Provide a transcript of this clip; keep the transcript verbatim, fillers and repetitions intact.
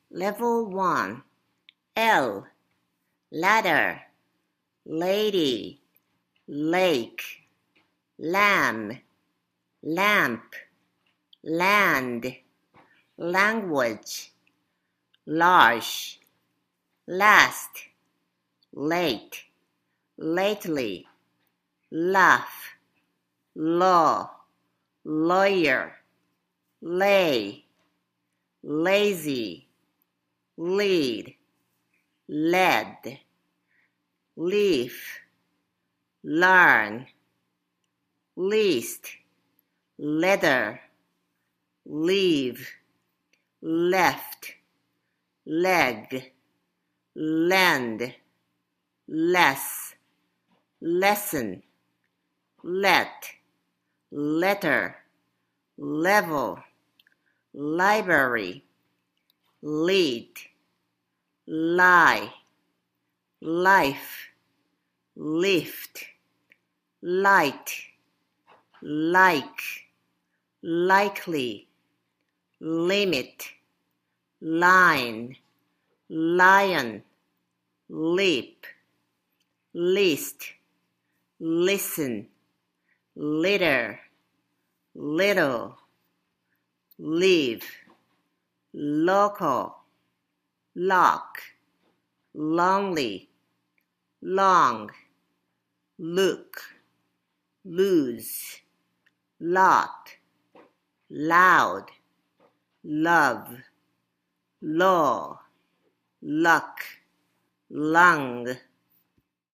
Level one. L. Ladder, lady, lake, lamb, lamp, land, language, large, last, late, lately, laugh, law, lawyer, lay, lazy, lead, lead, leaf, learn, least, leather, leave, left, leg, lend, less, lesson, let, letter, level, library, lead, lie, life, lift, light, like, likely, limit, line, lion, leap, list, listen, litter, little, leave, local, lock, lonely, long, look, lose, lot, loud, love, law, luck, lung.